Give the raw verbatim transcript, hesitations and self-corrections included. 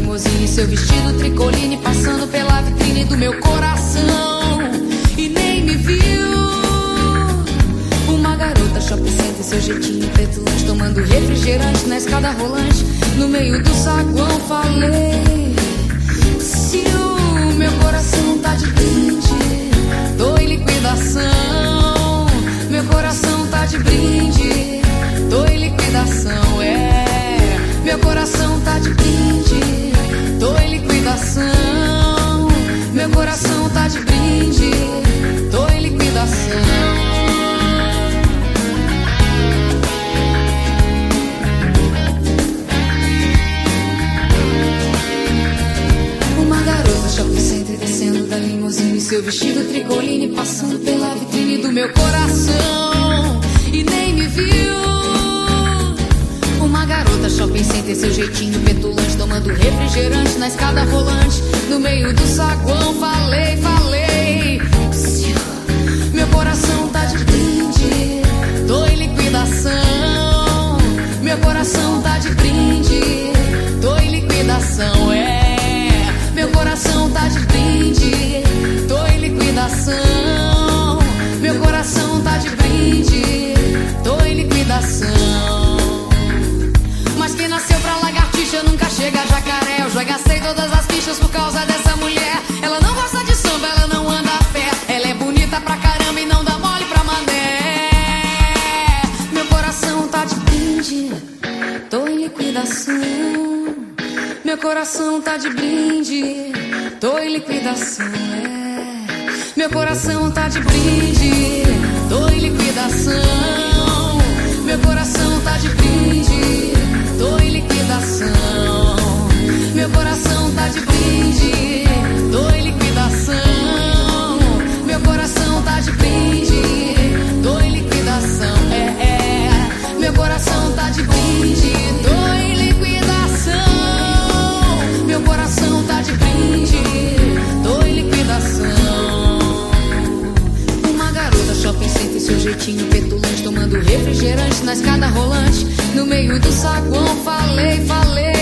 limusine, seu vestido tricoline passando pela vitrine do meu coração e nem me viu. Uma garota shopping center, seu jeitinho petulante, tomando refrigerante na escada rolante, no meio do saguão falei: se o meu coração tá de brinde, tô em liquidação. Meu coração tá de brinde, tô em liquidação, é. Meu coração tá de brinde, tô em liquidação. Meu coração tá de brinde, tô em liquidação. Uma garota shopping center descendo da limusine, seu vestido tricoline passando pela vitrine do meu coração e nem me viu. Uma garota shopping center, seu jeitinho petulante, tomando refrigerante na escada rolante, no meio do saguão falei, falei: meu coração tá de brinde, tô em liquidação. Meu coração tá de brinde, tô em liquidação, é. Meu coração tá de brinde, tô em liquidação. Meu coração tá de brinde, tô em liquidação. Mas quem nasceu pra lagartixa nunca chega a jacaré. Eu já gastei todas as fichas por causa dessa mulher. Ela não gosta de samba, ela não anda a pé. Ela é bonita pra caramba e não dá mole pra mané. Meu coração tá de brinde, tô em liquidação. Meu coração tá de brinde, tô em liquidação, é. Meu coração tá de brinde, tô em liquidação. Meu coração tá de brinde, tô em liquidação. Meu coração tá de brinde, tô em liquidação. Meu coração tá de brinde, tô em liquidação, é, é. Meu coração tá de brinde, tô em liquidação. Meu coração tá de brinde, tô em liquidação. Uma garota shopping center, seu jeitinho petulante, tomando refrigerante na escada rolante, no meio do saguão falei, falei: